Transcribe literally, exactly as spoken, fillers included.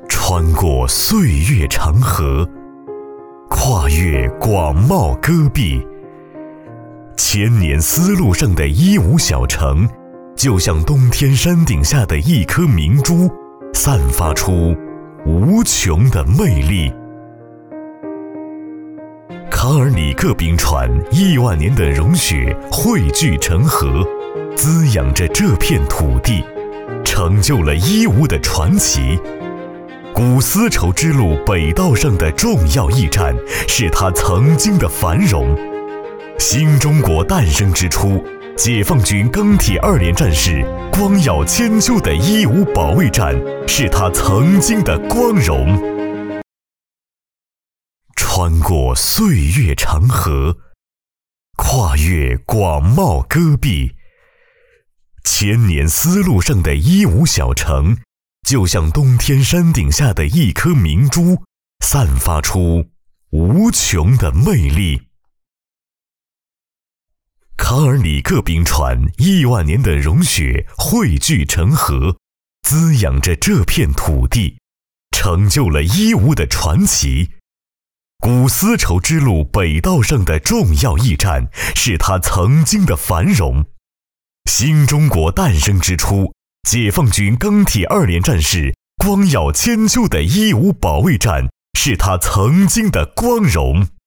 穿过岁月长河，跨越广袤戈壁，千年丝路上的一无小城，就像冬天山顶下的一颗明珠，散发出无穷的魅力。卡尔里克冰川亿万年的融雪汇聚成河，滋养着这片土地，成就了伊吾的传奇。古丝绸之路北道上的重要驿站，是它曾经的繁荣。新中国诞生之初，解放军钢铁二连战士光耀千秋的伊吾保卫战，是它曾经的光荣。穿过岁月长河，跨越广袤戈壁，千年丝路上的伊吾小城，就像冬天山顶下的一颗明珠，散发出无穷的魅力。卡尔里克冰川亿万年的融雪汇聚成河，滋养着这片土地，成就了伊吾的传奇。古丝绸之路北道上的重要驿站，是它曾经的繁荣。新中国诞生之初，解放军钢铁二连战士光耀千秋的伊吾保卫战，是它曾经的光荣。